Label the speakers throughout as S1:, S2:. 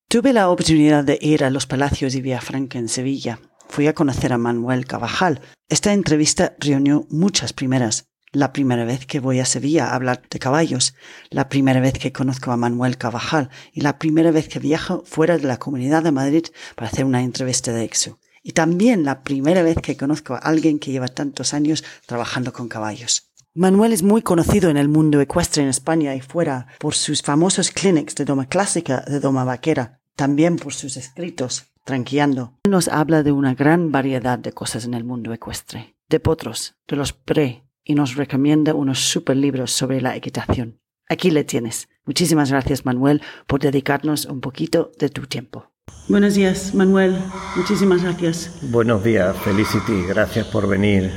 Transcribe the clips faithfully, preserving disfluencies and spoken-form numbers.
S1: Tuve la oportunidad de ir a los Palacios y Villafranca en Sevilla. Fui a conocer a Manuel Cavajal. Esta entrevista reunió muchas primeras. La primera vez que voy a Sevilla a hablar de caballos, la primera vez que conozco a Manuel Cavajal y la primera vez que viajo fuera de la Comunidad de Madrid para hacer una entrevista de Exo. Y también la primera vez que conozco a alguien que lleva tantos años trabajando con caballos. Manuel es muy conocido en el mundo ecuestre en España y fuera por sus famosos clinics de doma clásica, de doma vaquera, también por sus escritos, Tranqueando. Nos habla de una gran variedad de cosas en el mundo ecuestre, de potros, de los pre, y nos recomienda unos super libros sobre la equitación. Aquí le tienes. Muchísimas gracias, Manuel, por dedicarnos un poquito de tu tiempo. Buenos días, Manuel. Muchísimas gracias.
S2: Buenos días, Felicity. Gracias por venir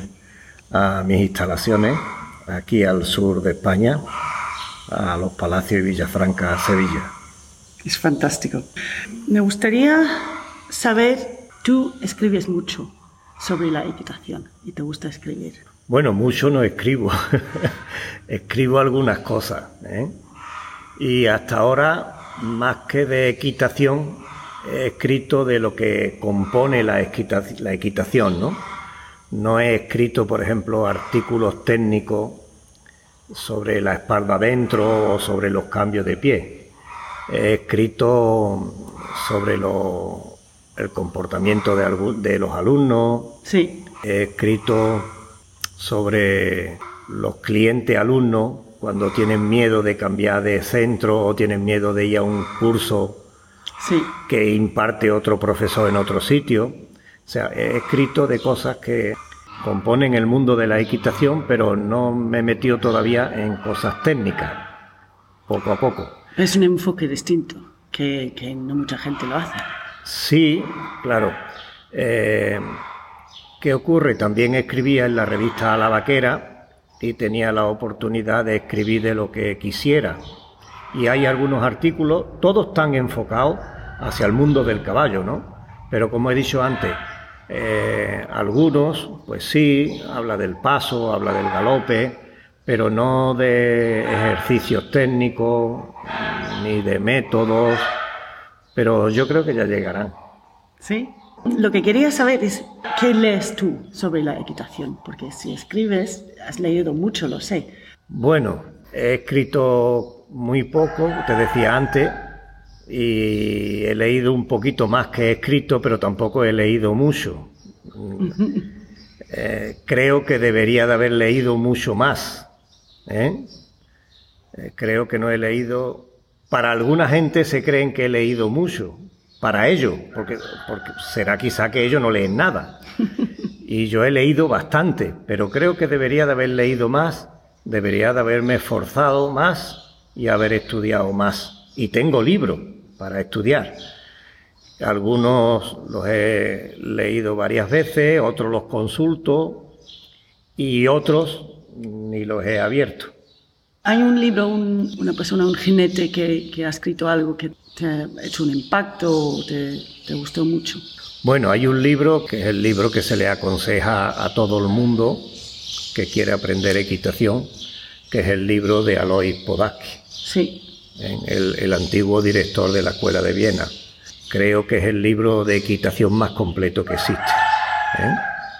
S2: a mis instalaciones, aquí al sur de España, a los Palacios y Villafranca, Sevilla.
S1: Es fantástico. Me gustaría saber, tú escribes mucho sobre la equitación y te gusta escribir.
S2: Bueno, mucho no escribo, escribo algunas cosas, ¿eh? Y hasta ahora, más que de equitación, he escrito de lo que compone la, equita la equitación, ¿no? No he escrito, por ejemplo, artículos técnicos sobre la espalda adentro o sobre los cambios de pie. He escrito sobre lo, el comportamiento de, de los alumnos.
S1: Sí.
S2: He escrito sobre los clientes alumnos cuando tienen miedo de cambiar de centro o tienen miedo de ir a un curso
S1: sí.
S2: que imparte otro profesor en otro sitio. O sea, he escrito de cosas que componen el mundo de la equitación, pero no me he metido todavía en cosas técnicas, poco a poco.
S1: Es un enfoque distinto, que, que no mucha gente lo hace.
S2: Sí, claro. Eh, ¿Qué ocurre? También escribía en la revista La Vaquera y tenía la oportunidad de escribir de lo que quisiera. Y hay algunos artículos, todos están enfocados hacia el mundo del caballo, ¿no? Pero como he dicho antes, eh, algunos, pues sí, habla del paso, habla del galope, pero no de ejercicios técnicos ni de métodos, pero yo creo que ya llegarán.
S1: ¿Sí? Lo que quería saber es, ¿qué lees tú sobre la equitación? Porque si escribes, has leído mucho, lo sé.
S2: Bueno, he escrito muy poco, te decía antes, y he leído un poquito más que he escrito, pero tampoco he leído mucho. eh, creo que debería de haber leído mucho más. ¿eh? Eh, creo que no he leído... Para alguna gente se creen que he leído mucho, para ellos, porque, porque será quizá que ellos no leen nada. Y yo he leído bastante, pero creo que debería de haber leído más, debería de haberme esforzado más y haber estudiado más. Y tengo libros para estudiar. Algunos los he leído varias veces, otros los consulto y otros ni los he abierto.
S1: ¿Hay un libro, un, una persona, un jinete que, que ha escrito algo que te ha hecho un impacto o te, te gustó mucho?
S2: Bueno, hay un libro que es el libro que se le aconseja a todo el mundo que quiere aprender equitación, que es el libro de Alois Podacki,
S1: sí.
S2: el, el antiguo director de la Escuela de Viena. Creo que es el libro de equitación más completo que existe. ¿eh?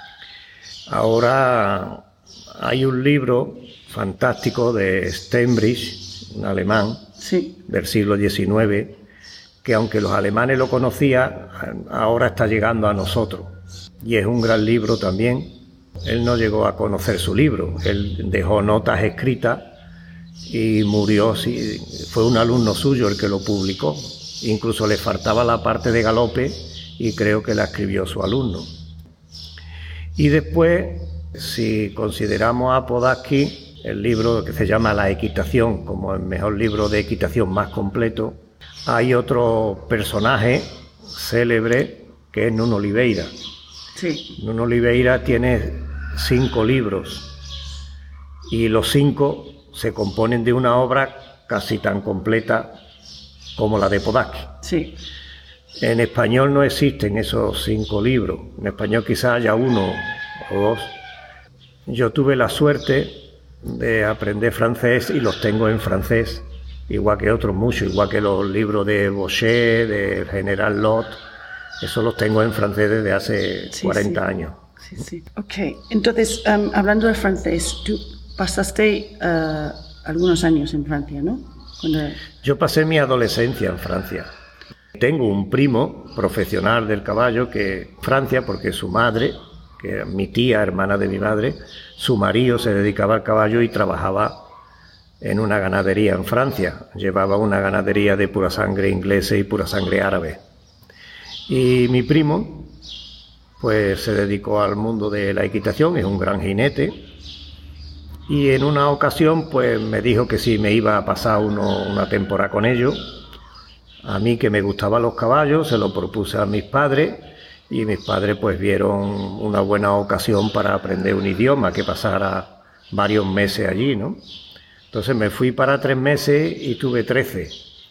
S2: Ahora hay un libro fantástico de Steinbrich, un alemán,
S1: sí.
S2: del siglo diecinueve, que aunque los alemanes lo conocían, ahora está llegando a nosotros. Y es un gran libro también. Él no llegó a conocer su libro, él dejó notas escritas y murió, sí, fue un alumno suyo el que lo publicó. Incluso le faltaba la parte de galope y creo que la escribió su alumno. Y después, si consideramos a Podacki, el libro que se llama La Equitación como el mejor libro de equitación más completo, hay otro personaje célebre que es Nuno Oliveira.
S1: Sí.
S2: Nuno Oliveira tiene cinco libros y los cinco se componen de una obra casi tan completa como la de Podacki.
S1: Sí.
S2: En español no existen esos cinco libros. En español quizás haya uno o dos. Yo tuve la suerte de aprender francés y los tengo en francés igual que otros muchos, igual que los libros de Bochet, del general Lot, eso los tengo en francés desde hace sí, cuarenta sí. años.
S1: Sí, sí. Ok, entonces, um, hablando de francés, tú pasaste uh, algunos años en Francia, ¿no? Cuando...
S2: Yo pasé mi adolescencia en Francia. Tengo un primo profesional del caballo que Francia, porque su madre, que era mi tía, hermana de mi madre, su marido se dedicaba al caballo y trabajaba en una ganadería en Francia. Llevaba una ganadería de pura sangre inglesa y pura sangre árabe. Y mi primo, pues se dedicó al mundo de la equitación, es un gran jinete. Y en una ocasión, pues me dijo que si me iba a pasar uno, una temporada con ellos. A mí, que me gustaban los caballos, se lo propuse a mis padres y mis padres pues vieron una buena ocasión para aprender un idioma, que pasara varios meses allí, ¿no? Entonces me fui para tres meses y tuve trece.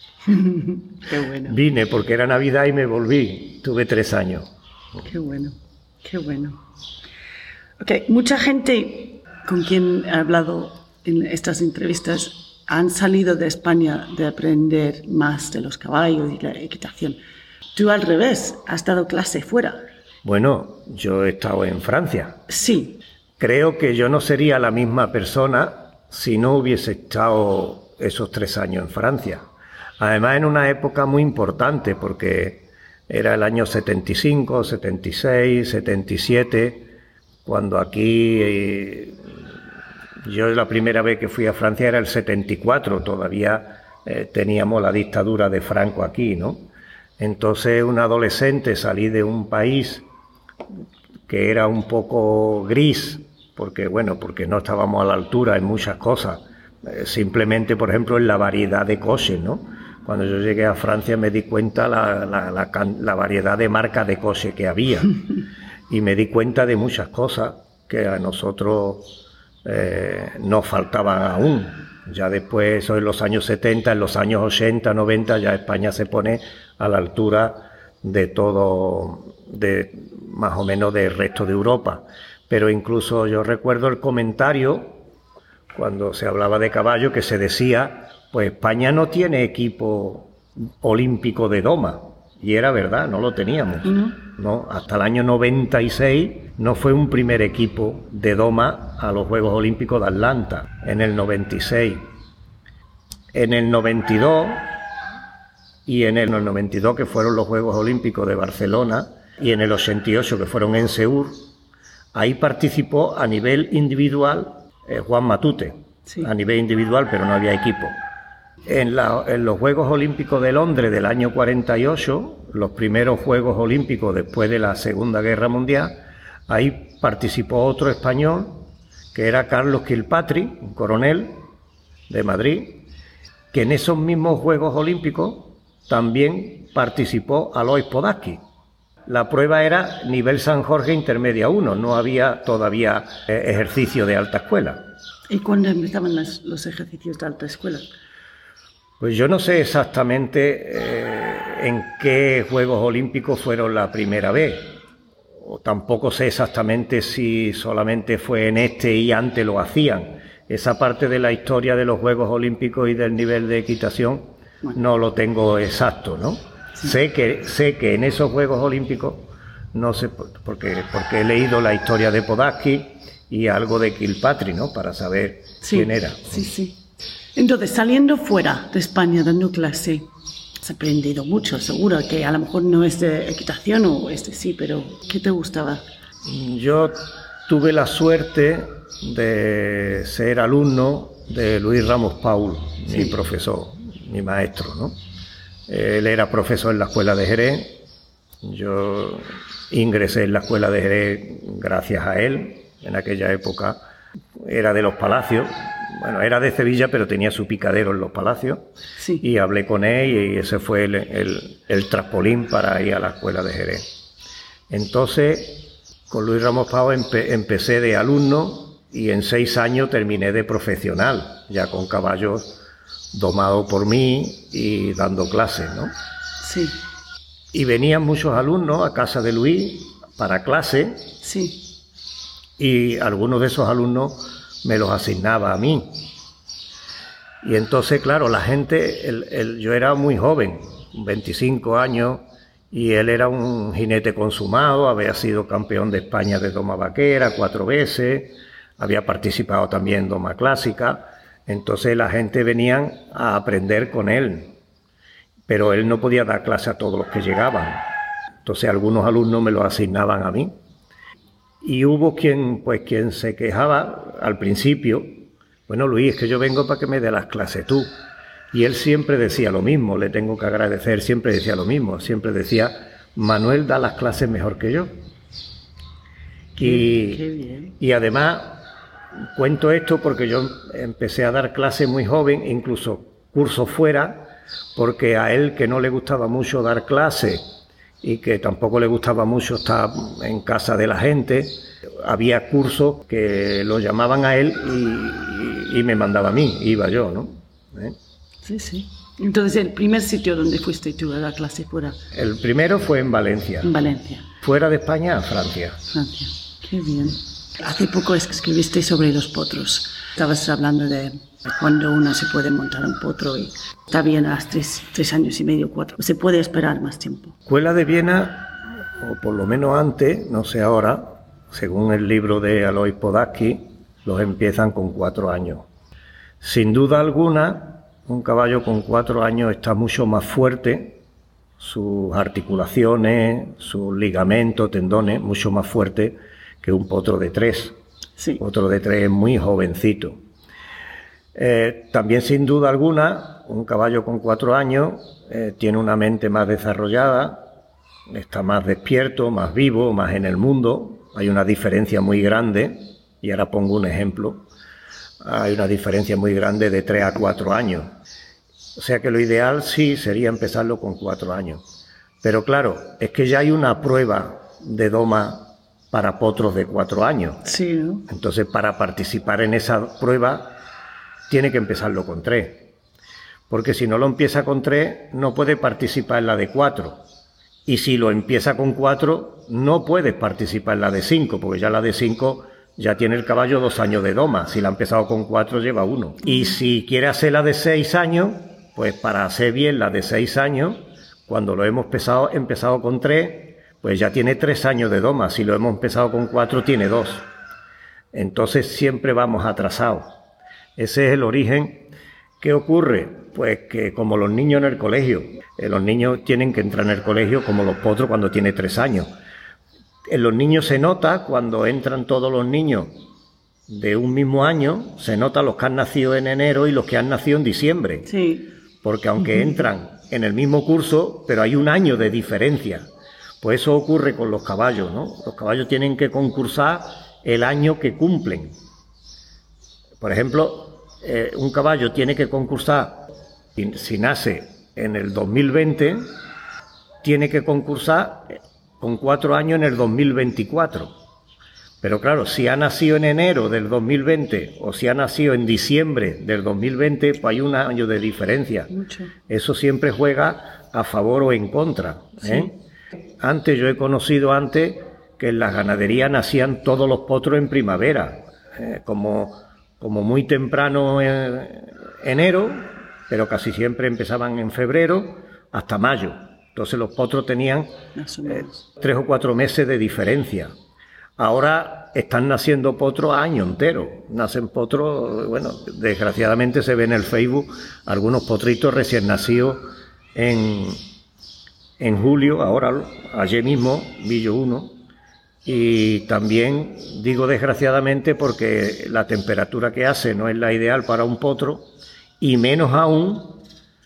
S1: Qué bueno.
S2: Vine porque era Navidad y me volví. Tuve tres años.
S1: Qué bueno, qué bueno. Ok, mucha gente con quien he hablado en estas entrevistas han salido de España de aprender más de los caballos y la equitación. Tú, al revés, has dado clase fuera.
S2: Bueno, yo he estado en Francia.
S1: Sí.
S2: Creo que yo no sería la misma persona si no hubiese estado esos tres años en Francia. Además, en una época muy importante, porque era el año setenta y cinco, setenta y seis, setenta y siete, cuando aquí... Eh, Yo la primera vez que fui a Francia era el setenta y cuatro, todavía eh, teníamos la dictadura de Franco aquí, ¿no? Entonces, un adolescente, salí de un país que era un poco gris, porque bueno, porque no estábamos a la altura en muchas cosas, eh, simplemente, por ejemplo, en la variedad de coches, ¿no? Cuando yo llegué a Francia me di cuenta la, la, la, la variedad de marcas de coches que había y me di cuenta de muchas cosas que a nosotros... Eh, nos faltaban aún. Ya después, eso en los años setenta, en los años ochenta, noventa, ya España se pone a la altura de todo, de más o menos del resto de Europa. Pero incluso yo recuerdo el comentario, cuando se hablaba de caballo, que se decía, pues España no tiene equipo olímpico de doma. Y era verdad, no lo teníamos. ¿No? No, hasta el año noventa y seis no fue un primer equipo de doma a los Juegos Olímpicos de Atlanta, en el noventa y seis. En el noventa y dos y en el noventa y dos, que fueron los Juegos Olímpicos de Barcelona, y en el ochenta y ocho, que fueron en Seúl, ahí participó a nivel individual eh, Juan Matute, sí. A nivel individual, pero no había equipo. En, la, en los Juegos Olímpicos de Londres del año cuarenta y ocho, los primeros Juegos Olímpicos después de la Segunda Guerra Mundial, ahí participó otro español, que era Carlos Kilpatri, un coronel de Madrid, que en esos mismos Juegos Olímpicos también participó Alois Podasky. La prueba era nivel San Jorge intermedia uno, no había todavía eh, ejercicio de alta escuela.
S1: ¿Y cuándo empezaban las, los ejercicios de alta escuela?
S2: Pues yo no sé exactamente eh, en qué Juegos Olímpicos fueron la primera vez, o tampoco sé exactamente si solamente fue en este y antes lo hacían. Esa parte de la historia de los Juegos Olímpicos y del nivel de equitación bueno. No lo tengo exacto, ¿no? Sí. Sé que sé que en esos Juegos Olímpicos, no sé, porque, porque he leído la historia de Podasky y algo de Kilpatri, ¿no? Para saber
S1: sí,
S2: quién era.
S1: Sí, sí. Entonces, saliendo fuera de España dando clase, has aprendido mucho, seguro, que a lo mejor no es de equitación o este sí, pero ¿qué te gustaba?
S2: Yo tuve la suerte de ser alumno de Luis Ramos Paul, sí. Mi profesor, mi maestro, ¿no? Él era profesor en la Escuela de Jerez, yo ingresé en la Escuela de Jerez gracias a él, en aquella época era de los Palacios. Bueno, era de Sevilla, pero tenía su picadero en los Palacios. Sí. Y hablé con él y ese fue el, el, el trampolín para ir a la Escuela de Jerez. Entonces, con Luis Ramos Pau empe, empecé de alumno y en seis años terminé de profesional, ya con caballos domados por mí y dando clases, ¿no?
S1: Sí.
S2: Y venían muchos alumnos a casa de Luis para clase.
S1: Sí.
S2: Y algunos de esos alumnos me los asignaba a mí. Y entonces, claro, la gente, el, el, yo era muy joven, veinticinco años, y él era un jinete consumado, había sido campeón de España de doma vaquera cuatro veces, había participado también en doma clásica, entonces la gente venía a aprender con él, pero él no podía dar clase a todos los que llegaban, entonces algunos alumnos me lo asignaban a mí. Y hubo quien, pues, quien se quejaba al principio, bueno, Luis, es que yo vengo para que me dé las clases tú. Y él siempre decía lo mismo, le tengo que agradecer, siempre decía lo mismo, siempre decía, Manuel da las clases mejor que yo. Y, qué bien. Y además, cuento esto porque yo empecé a dar clases muy joven, incluso cursos fuera, porque a él, que no le gustaba mucho dar clases y que tampoco le gustaba mucho estar en casa de la gente, había cursos que lo llamaban a él y, y, y me mandaba a mí, iba yo, ¿no? ¿Eh?
S1: Sí, sí. Entonces, ¿el primer sitio donde fuiste tú a dar clase fuera?
S2: El primero fue en Valencia.
S1: En Valencia.
S2: Fuera de España, a Francia.
S1: Francia. Qué bien. Hace poco escribiste sobre los potros. Estabas hablando de cuando uno se puede montar un potro y está bien a los tres, tres años y medio, cuatro. Se puede esperar más tiempo.
S2: Escuela de Viena, o por lo menos antes, no sé ahora, según el libro de Alois Podatsky, los empiezan con cuatro años. Sin duda alguna, un caballo con cuatro años está mucho más fuerte, sus articulaciones, sus ligamentos, tendones, mucho más fuerte que un potro de tres. Sí. Potro de tres es muy jovencito. Eh, también, sin duda alguna, un caballo con cuatro años eh, tiene una mente más desarrollada, está más despierto, más vivo, más en el mundo. Hay una diferencia muy grande, y ahora pongo un ejemplo. Hay una diferencia muy grande de tres a cuatro años. O sea que lo ideal sí sería empezarlo con cuatro años. Pero claro, es que ya hay una prueba de doma para potros de cuatro años.
S1: Sí, ¿no?
S2: Entonces, para participar en esa prueba, tiene que empezarlo con tres. Porque si no lo empieza con tres, no puede participar en la de cuatro. Y si lo empieza con cuatro, no puedes participar en la de cinco, porque ya la de cinco ya tiene el caballo dos años de doma. Si la ha empezado con cuatro, lleva uno. Y si quiere hacer la de seis años, pues para hacer bien la de seis años, cuando lo hemos empezado, empezado con tres, pues ya tiene tres años de doma. Si lo hemos empezado con cuatro, tiene dos. Entonces siempre vamos atrasados. Ese es el origen. ¿Qué ocurre? Pues que como los niños en el colegio, eh, los niños tienen que entrar en el colegio como los potros cuando tienen tres años. En los niños se nota, cuando entran todos los niños de un mismo año, se nota los que han nacido en enero y los que han nacido en diciembre.
S1: Sí.
S2: Porque aunque entran en el mismo curso, pero hay un año de diferencia. Pues eso ocurre con los caballos, ¿no? Los caballos tienen que concursar el año que cumplen. Por ejemplo, eh, un caballo tiene que concursar, si, si nace en el dos mil veinte, tiene que concursar con cuatro años en el dos mil veinticuatro. Pero claro, si ha nacido en enero del dos mil veinte o si ha nacido en diciembre del dos mil veinte, pues hay un año de diferencia. Mucho. Eso siempre juega a favor o en contra, ¿eh? Sí. Antes, yo he conocido antes que en las ganaderías nacían todos los potros en primavera, eh, como, como muy temprano en enero, pero casi siempre empezaban en febrero hasta mayo. Entonces los potros tenían eh, tres o cuatro meses de diferencia. Ahora están naciendo potros a año entero. Nacen potros, bueno, desgraciadamente se ve en el Facebook algunos potritos recién nacidos en, en julio, ahora, ayer mismo vi yo uno. Y también digo desgraciadamente porque la temperatura que hace no es la ideal para un potro, y menos aún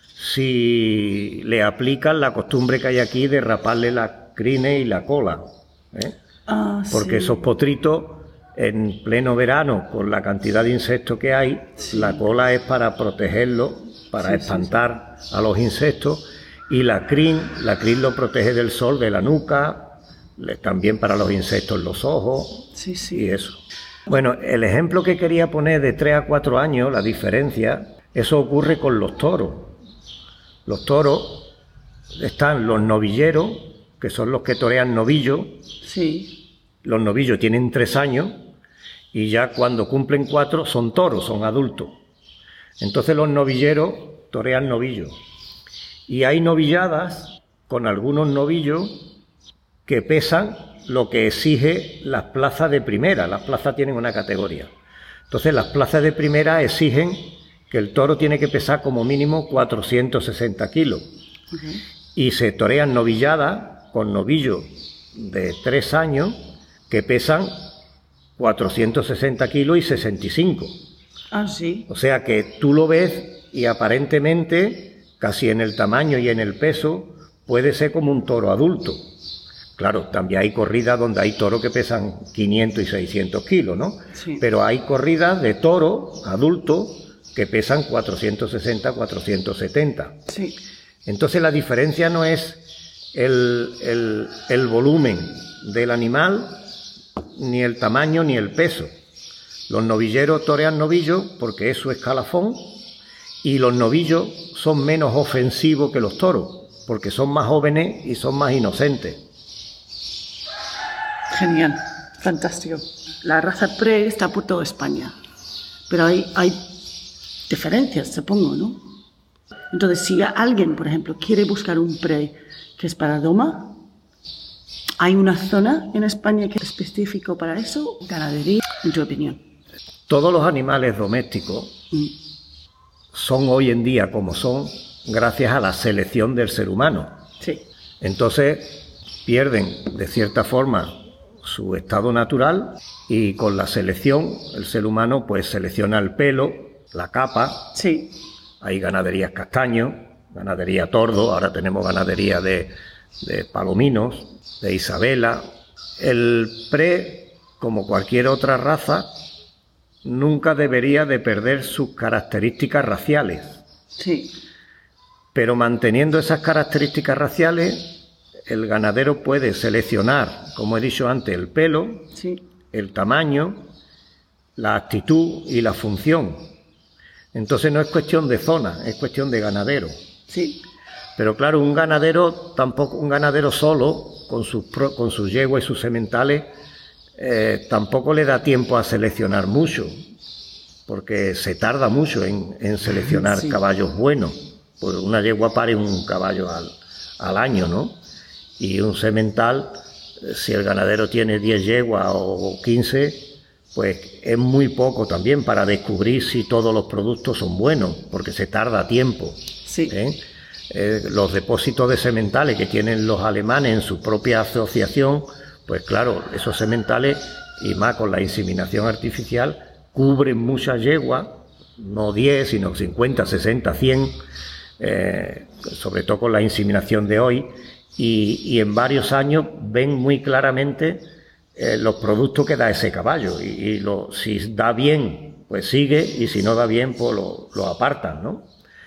S2: si le aplican la costumbre que hay aquí de raparle las crines y la cola, ¿eh? Ah, porque sí. Esos potritos en pleno verano, con la cantidad de insectos que hay, sí. La cola es para protegerlo, para sí, espantar sí, sí. a los insectos, y la crin, la crin lo protege del sol de la nuca, también para los insectos en los ojos, sí, sí. y eso. Bueno, el ejemplo que quería poner de tres a cuatro años, la diferencia, eso ocurre con los toros. Los toros, están los novilleros, que son los que torean novillos. Sí. Los novillos tienen tres años y ya cuando cumplen cuatro son toros, son adultos. Entonces los novilleros torean novillos. Y hay novilladas con algunos novillos que pesan lo que exige las plazas de primera. Las plazas tienen una categoría. Entonces las plazas de primera exigen que el toro tiene que pesar como mínimo cuatrocientos sesenta kilos. Uh-huh. Y se torean novilladas con novillos de tres años que pesan cuatrocientos sesenta kilos y sesenta y cinco.
S1: Ah, sí.
S2: O sea que tú lo ves y aparentemente, casi en el tamaño y en el peso, puede ser como un toro adulto. Claro, también hay corridas donde hay toros que pesan quinientos y seiscientos kilos, ¿no? Sí. Pero hay corridas de toro adulto que pesan cuatrocientos sesenta, cuatrocientos setenta.
S1: Sí.
S2: Entonces la diferencia no es el, el, el volumen del animal, ni el tamaño, ni el peso. Los novilleros torean novillos porque es su escalafón, y los novillos son menos ofensivos que los toros, porque son más jóvenes y son más inocentes.
S1: Genial, fantástico. La raza Pre está por toda España, pero hay, hay diferencias, supongo, ¿no? Entonces, si alguien, por ejemplo, quiere buscar un Pre que es para doma, ¿hay una zona en España que es específico para eso? Ganadería, en tu opinión.
S2: Todos los animales domésticos mm. son hoy en día como son gracias a la selección del ser humano.
S1: Sí.
S2: Entonces pierden de cierta forma su estado natural y con la selección el ser humano pues selecciona el pelo, la capa.
S1: Sí.
S2: Hay ganaderías castaños, ganadería tordo, ahora tenemos ganadería de, de palominos, de Isabela. El Pre, como cualquier otra raza, nunca debería de perder sus características raciales.
S1: Sí.
S2: Pero manteniendo esas características raciales, el ganadero puede seleccionar, como he dicho antes, el pelo,
S1: sí.
S2: el tamaño, la actitud y la función. Entonces no es cuestión de zona, es cuestión de ganadero.
S1: Sí.
S2: Pero claro, un ganadero, tampoco un ganadero solo, con sus, con sus yeguas y sus sementales, eh, tampoco le da tiempo a seleccionar mucho, porque se tarda mucho en, en seleccionar sí. caballos buenos. Pues una yegua pare un caballo al, al año, ¿no? Y un semental, si el ganadero tiene diez yeguas o quince, pues es muy poco también para descubrir si todos los productos son buenos, porque se tarda tiempo.
S1: Sí.
S2: ¿eh? Eh, los depósitos de sementales que tienen los alemanes en su propia asociación, pues claro, esos sementales, y más con la inseminación artificial, cubren muchas yeguas, no diez, sino cincuenta, sesenta, cien, eh, sobre todo con la inseminación de hoy, y, y en varios años ven muy claramente eh, los productos que da ese caballo, y, y lo, si da bien, pues sigue, y si no da bien, pues lo, lo apartan, ¿no?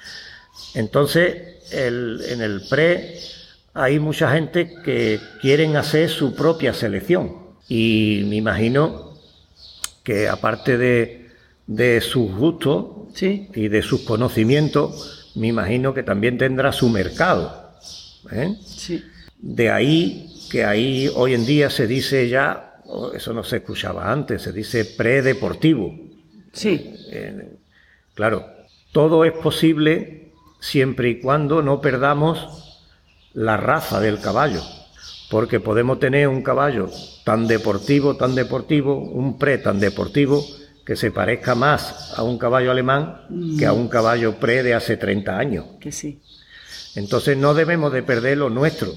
S2: Entonces, el, en el Pre hay mucha gente que quieren hacer su propia selección, y me imagino que aparte de, de sus gustos
S1: sí.
S2: y de sus conocimientos, me imagino que también tendrá su mercado. ¿Eh?
S1: Sí.
S2: De ahí que ahí hoy en día se dice ya, eso no se escuchaba antes, se dice predeportivo.
S1: Sí.
S2: Eh, eh, claro, todo es posible siempre y cuando no perdamos la raza del caballo, porque podemos tener un caballo tan deportivo, tan deportivo, un pre tan deportivo, que se parezca más a un caballo alemán mm. que a un caballo pre de hace treinta años.
S1: Que sí.
S2: Entonces no debemos de perder lo nuestro.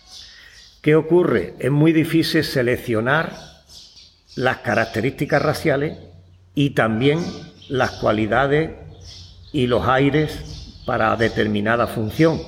S2: ¿Qué ocurre? Es muy difícil seleccionar las características raciales y también las cualidades y los aires para determinada función.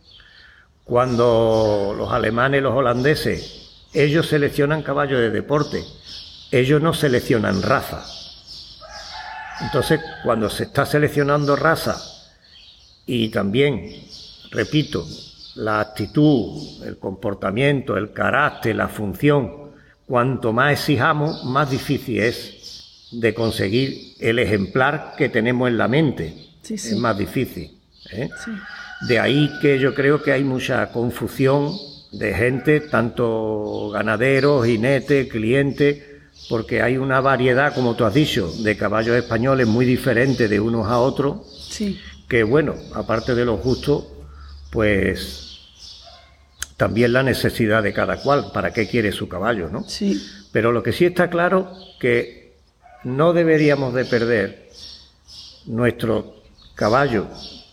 S2: Cuando los alemanes, los holandeses, ellos seleccionan caballos de deporte, ellos no seleccionan raza. Entonces, cuando se está seleccionando raza y también, repito, la actitud, el comportamiento, el carácter, la función, cuanto más exijamos, más difícil es de conseguir el ejemplar que tenemos en la mente.
S1: Sí, sí.
S2: Es más difícil. ¿eh?
S1: Sí.
S2: De ahí que yo creo que hay mucha confusión de gente, tanto ganaderos, jinetes, clientes, porque hay una variedad, como tú has dicho, de caballos españoles muy diferentes de unos a otros.
S1: Sí.
S2: Que bueno, aparte de los gustos, pues también la necesidad de cada cual, para qué quiere su caballo, ¿no?
S1: Sí.
S2: Pero lo que sí está claro que no deberíamos de perder nuestro caballo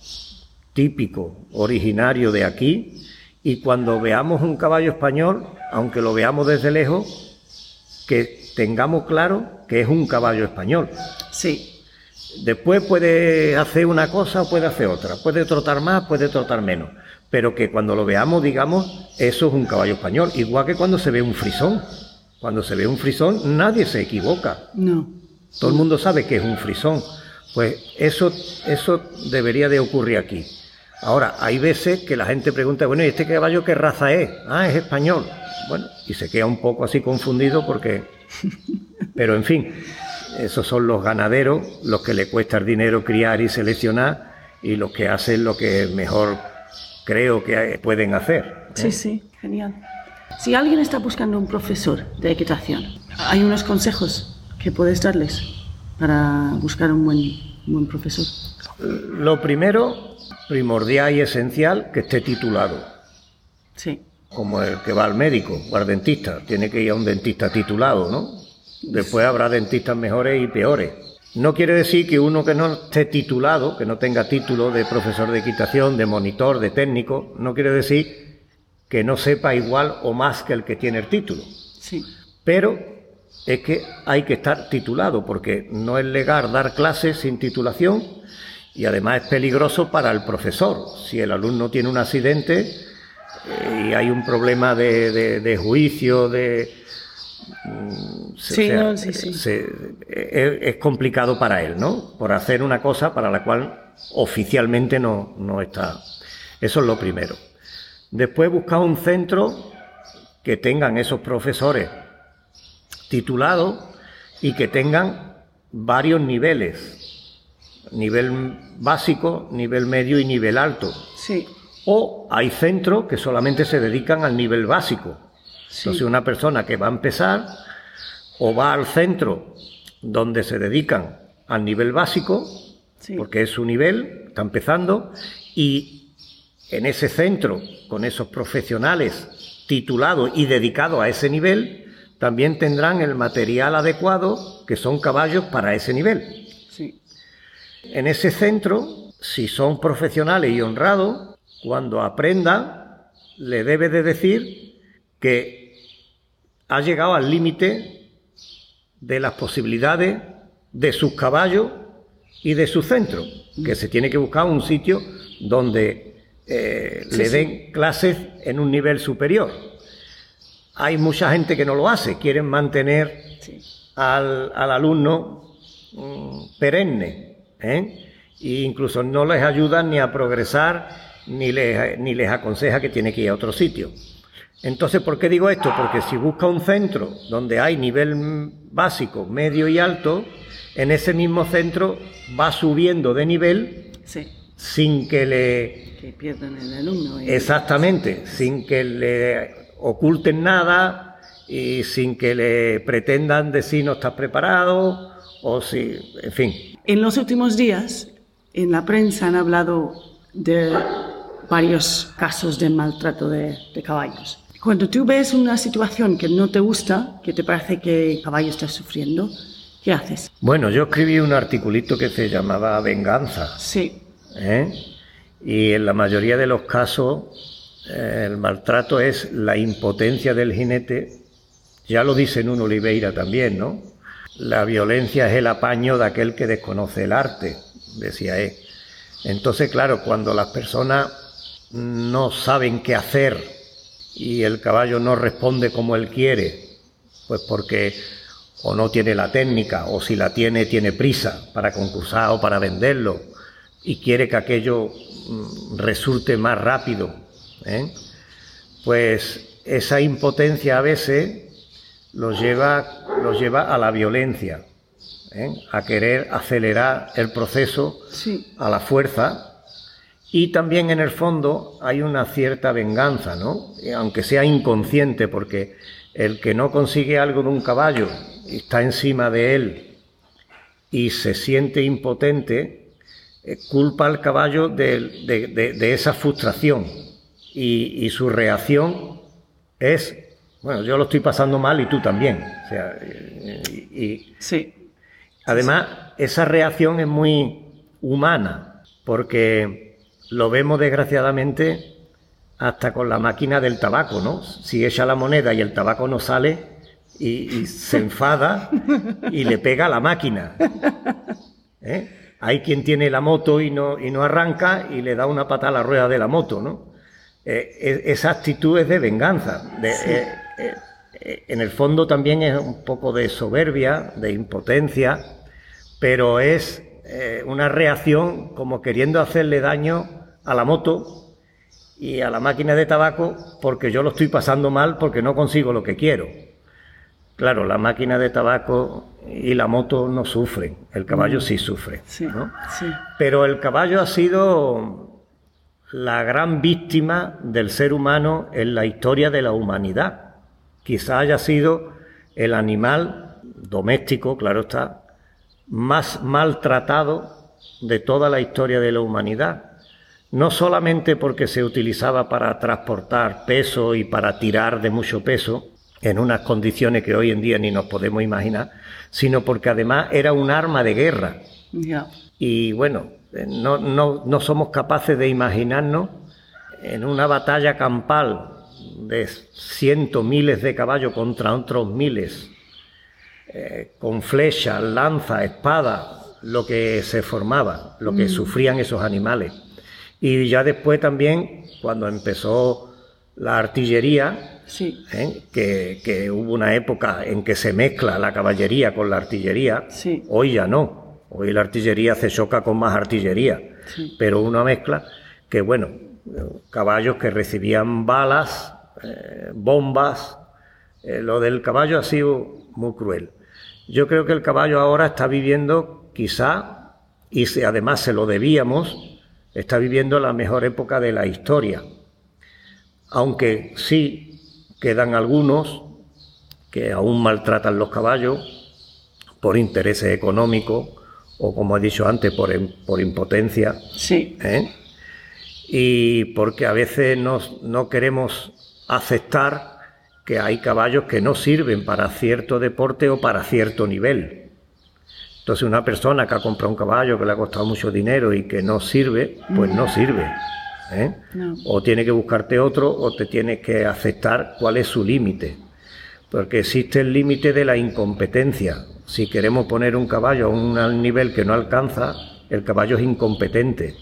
S2: típico, originario de aquí, y cuando veamos un caballo español, aunque lo veamos desde lejos, que tengamos claro que es un caballo español.
S1: Sí.
S2: Después puede hacer una cosa o puede hacer otra, puede trotar más, puede trotar menos, pero que cuando lo veamos digamos, eso es un caballo español, igual que cuando se ve un frisón. Cuando se ve un frisón nadie se equivoca.
S1: No.
S2: Todo el mundo sabe que es un frisón. Pues eso, eso debería de ocurrir aquí. Ahora, hay veces que la gente pregunta, bueno, ¿y este caballo qué raza es? Ah, es español. Bueno, y se queda un poco así confundido porque... Pero en fin, esos son los ganaderos, los que le cuesta el dinero criar y seleccionar, y los que hacen lo que mejor creo que pueden hacer, ¿eh?
S1: Sí, sí, genial. Si alguien está buscando un profesor de equitación, ¿hay unos consejos que puedes darles para buscar un buen, un buen profesor?
S2: Lo primero, primordial y esencial, que esté titulado.
S1: Sí.
S2: Como el que va al médico o al dentista, tiene que ir a un dentista titulado, ¿no? Después habrá dentistas mejores y peores. No quiere decir que uno que no esté titulado, que no tenga título de profesor de equitación, de monitor, de técnico, no quiere decir que no sepa igual o más que el que tiene el título.
S1: Sí.
S2: Pero es que hay que estar titulado, porque no es legal dar clases sin titulación y además es peligroso para el profesor. Si el alumno tiene un accidente eh, y hay un problema de, de, de juicio, de... Se,
S1: sí,
S2: o sea,
S1: no, sí, sí.
S2: Se, es, es complicado para él, ¿no? Por hacer una cosa para la cual oficialmente no, no está. Eso es lo primero. Después buscar un centro que tengan esos profesores titulados y que tengan varios niveles. Nivel básico, nivel medio y nivel alto.
S1: Sí.
S2: O hay centros que solamente se dedican al nivel básico.
S1: Sí.
S2: Entonces una persona que va a empezar o va al centro donde se dedican al nivel básico, sí, porque es su nivel, está empezando, y en ese centro, con esos profesionales titulados y dedicados a ese nivel, también tendrán el material adecuado, que son caballos para ese nivel.
S1: Sí.
S2: En ese centro, si son profesionales y honrados, cuando aprendan, le debe de decir que ha llegado al límite de las posibilidades de sus caballos y de su centro, que se tiene que buscar un sitio donde eh, sí, le den sí. clases en un nivel superior. Hay mucha gente que no lo hace, quieren mantener sí. al, al alumno um, perenne, ¿eh? E incluso no les ayudan ni a progresar, ni les, ni les aconseja que tiene que ir a otro sitio. Entonces, ¿por qué digo esto? Porque si busca un centro donde hay nivel básico, medio y alto, en ese mismo centro va subiendo de nivel
S1: sí.
S2: sin que le...
S1: Que pierdan el alumno. Y...
S2: Exactamente, sin que le oculten nada y sin que le pretendan decir no estás preparado o si... en fin.
S1: En los últimos días, en la prensa han hablado de varios casos de maltrato de, de caballos. Cuando tú ves una situación que no te gusta, que te parece que el caballo está sufriendo, ¿qué haces?
S2: Bueno, yo escribí un articulito que se llamaba Venganza.
S1: Sí.
S2: ¿Eh? Y en la mayoría de los casos eh, el maltrato es la impotencia del jinete. Ya lo dice Nuno Oliveira también, ¿no? La violencia es el apaño de aquel que desconoce el arte, decía él. Entonces, claro, cuando las personas no saben qué hacer y el caballo no responde como él quiere, pues porque o no tiene la técnica, o si la tiene, tiene prisa para concursar o para venderlo, y quiere que aquello mm, resulte más rápido, ¿eh? Pues esa impotencia a veces los lleva, los lleva a la violencia, ¿eh? A querer acelerar el proceso sí. a la fuerza. Y también en el fondo hay una cierta venganza, ¿no? Aunque sea inconsciente, porque el que no consigue algo de un caballo y está encima de él y se siente impotente, eh, culpa al caballo de, de, de, de esa frustración y, y su reacción es, bueno, yo lo estoy pasando mal y tú también. O sea, y, y
S1: sí.
S2: además, sí. Esa reacción es muy humana, porque lo vemos desgraciadamente hasta con la máquina del tabaco, ¿no? Si echa la moneda y el tabaco no sale, y, y se enfada y le pega a la máquina. ¿Eh? Hay quien tiene la moto y no, y no arranca y le da una patada a la rueda de la moto, ¿no? Eh, esa actitud es de venganza. De, sí. eh, eh, en el fondo también es un poco de soberbia, de impotencia, pero es eh, una reacción como queriendo hacerle daño a la moto y a la máquina de tabaco porque yo lo estoy pasando mal porque no consigo lo que quiero. Claro, la máquina de tabaco y la moto no sufren, el caballo sí sufre,
S1: sí,
S2: ¿no?
S1: Sí.
S2: Pero el caballo ha sido la gran víctima del ser humano en la historia de la humanidad. Quizá haya sido el animal doméstico, claro está, más maltratado de toda la historia de la humanidad. No solamente porque se utilizaba para transportar peso y para tirar de mucho peso, en unas condiciones que hoy en día ni nos podemos imaginar, sino porque además era un arma de guerra.
S1: Yeah.
S2: Y bueno, no, no, no somos capaces de imaginarnos en una batalla campal de cientos, miles de caballos contra otros miles, eh, con flechas, lanzas, espadas, lo que se formaba, lo que mm. sufrían esos animales. Y ya después también, cuando empezó la artillería,
S1: sí.
S2: ¿eh? que, que hubo una época en que se mezcla la caballería con la artillería,
S1: sí.
S2: Hoy ya no, hoy la artillería se choca con más artillería,
S1: sí.
S2: Pero una mezcla que, bueno, caballos que recibían balas, eh, bombas, eh, lo del caballo ha sido muy cruel. Yo creo que el caballo ahora está viviendo, quizá, y si además se lo debíamos, está viviendo la mejor época de la historia. Aunque sí quedan algunos que aún maltratan los caballos por intereses económicos o, como he dicho antes, por, por impotencia.
S1: Sí.
S2: ¿Eh? Y porque a veces no, no queremos aceptar que hay caballos que no sirven para cierto deporte o para cierto nivel. Entonces, una persona que ha comprado un caballo que le ha costado mucho dinero y que no sirve, pues no sirve. ¿Eh?
S1: No.
S2: O tienes que buscarte otro o te tienes que aceptar cuál es su límite, porque existe el límite de la incompetencia. Si queremos poner un caballo a un nivel que no alcanza, el caballo es incompetente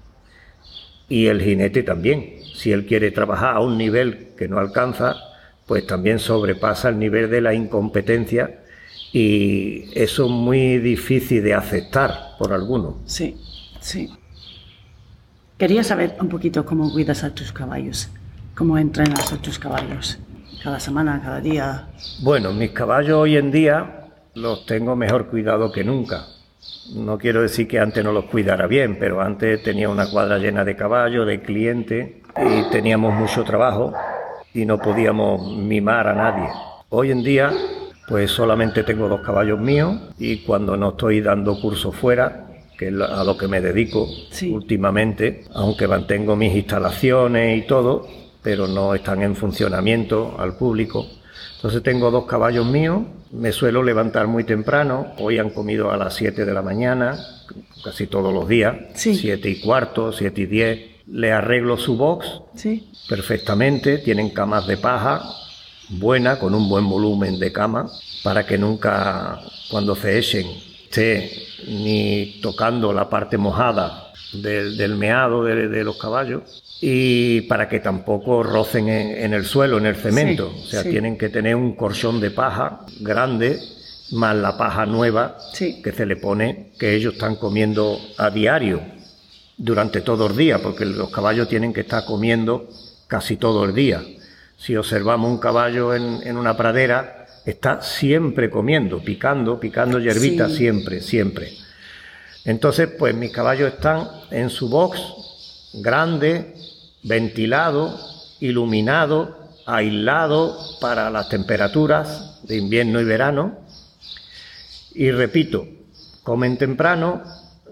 S2: y el jinete también. Si él quiere trabajar a un nivel que no alcanza, pues también sobrepasa el nivel de la incompetencia y eso es muy difícil de aceptar por algunos.
S1: Sí, sí. Quería saber un poquito cómo cuidas a tus caballos, cómo entrenas a tus caballos, cada semana, cada día.
S2: Bueno, mis caballos hoy en día los tengo mejor cuidado que nunca. No quiero decir que antes no los cuidara bien, pero antes tenía una cuadra llena de caballos, de clientes, y teníamos mucho trabajo y no podíamos mimar a nadie. Hoy en día, pues solamente tengo dos caballos míos y cuando no estoy dando cursos fuera, que es a lo que me dedico
S1: sí.
S2: últimamente, aunque mantengo mis instalaciones y todo, pero no están en funcionamiento al público. Entonces tengo dos caballos míos, me suelo levantar muy temprano, hoy han comido a las siete de la mañana, casi todos los días,
S1: sí.
S2: siete y cuarto, siete y diez, le arreglo su box
S1: sí.
S2: perfectamente, tienen camas de paja, buena, con un buen volumen de cama, para que nunca, cuando se echen, esté ni tocando la parte mojada del, del meado de, de los caballos, y para que tampoco rocen en, en el suelo, en el cemento. Sí, o sea, sí. Tienen que tener un colchón de paja grande, más la paja nueva
S1: sí.
S2: que se le pone, que ellos están comiendo a diario, durante todo el día, porque los caballos tienen que estar comiendo casi todo el día. Si observamos un caballo en, en una pradera, está siempre comiendo, picando, picando hierbita, sí. siempre, siempre. Entonces, pues mis caballos están en su box, grande, ventilado, iluminado, aislado para las temperaturas de invierno y verano. Y repito, comen temprano,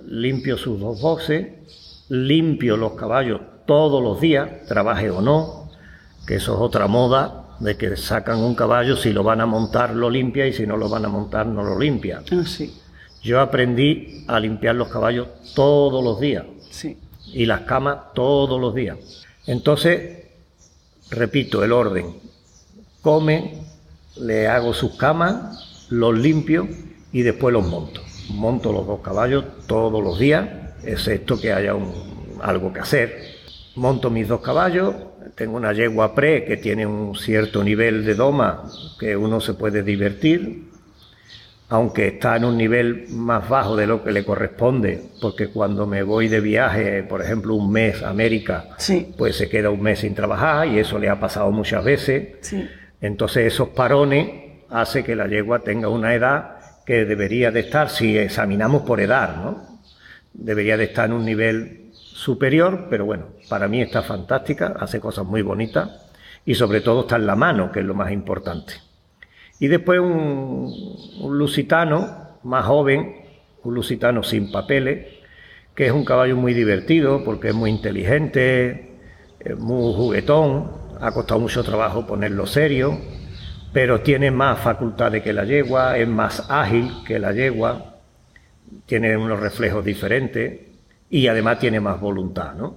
S2: limpio sus dos boxes, limpio los caballos todos los días, trabaje o no, que eso es otra moda, de que sacan un caballo, si lo van a montar lo limpia y si no lo van a montar no lo limpia.
S1: Ah, sí.
S2: Yo aprendí a limpiar los caballos todos los días.
S1: Sí.
S2: Y las camas todos los días. Entonces, repito, el orden. Come, le hago sus camas, los limpio y después los monto. Monto los dos caballos todos los días, excepto que haya un, algo que hacer. Monto mis dos caballos, tengo una yegua pre que tiene un cierto nivel de doma que uno se puede divertir, aunque está en un nivel más bajo de lo que le corresponde, porque cuando me voy de viaje, por ejemplo, un mes a América,
S1: sí.
S2: pues se queda un mes sin trabajar y eso le ha pasado muchas veces.
S1: Sí.
S2: Entonces esos parones hacen que la yegua tenga una edad que debería de estar, si examinamos por edad, ¿no? Debería de estar en un nivel superior, pero bueno, para mí está fantástica, hace cosas muy bonitas y sobre todo está en la mano, que es lo más importante. Y después un, un lusitano más joven, un lusitano sin papeles, que es un caballo muy divertido porque es muy inteligente, es muy juguetón, ha costado mucho trabajo ponerlo serio, pero tiene más facultades que la yegua, es más ágil que la yegua, tiene unos reflejos diferentes y además tiene más voluntad, ¿no?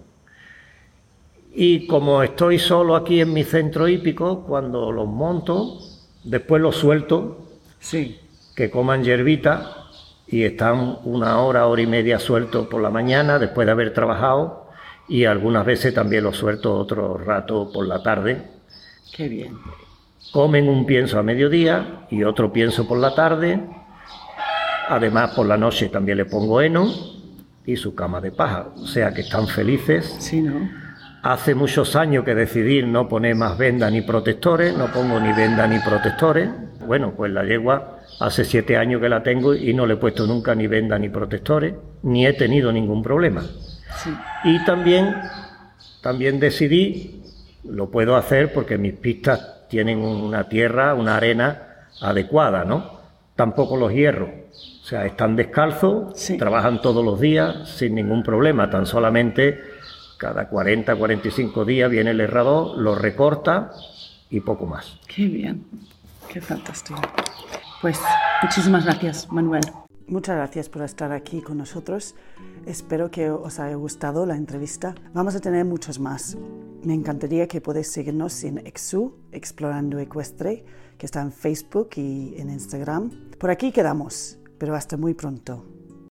S2: Y como estoy solo aquí en mi centro hípico, cuando los monto, después los suelto,
S1: sí.
S2: que coman hierbita y están una hora, hora y media sueltos por la mañana después de haber trabajado y algunas veces también los suelto otro rato por la tarde.
S1: Qué bien.
S2: Comen un pienso a mediodía y otro pienso por la tarde. Además, por la noche también le pongo heno y su cama de paja. O sea que están felices.
S1: Sí, ¿no?
S2: Hace muchos años que decidí no poner más vendas ni protectores, no pongo ni vendas ni protectores. Bueno, pues la yegua hace siete años que la tengo y no le he puesto nunca ni vendas ni protectores, ni he tenido ningún problema.
S1: Sí.
S2: Y también, también decidí, lo puedo hacer porque mis pistas tienen una tierra, una arena adecuada, ¿no? Tampoco los hierro. O sea, están descalzos, sí. Trabajan todos los días sin ningún problema, tan solamente cada cuarenta, cuarenta y cinco días viene el herrador, lo recorta y poco más.
S1: Qué bien, qué fantástico. Pues muchísimas gracias, Manuel. Muchas gracias por estar aquí con nosotros. Espero que os haya gustado la entrevista. Vamos a tener muchos más. Me encantaría que podáis seguirnos en Exu, Explorando Ecuestre, que está en Facebook y en Instagram. Por aquí quedamos, pero hasta muy pronto.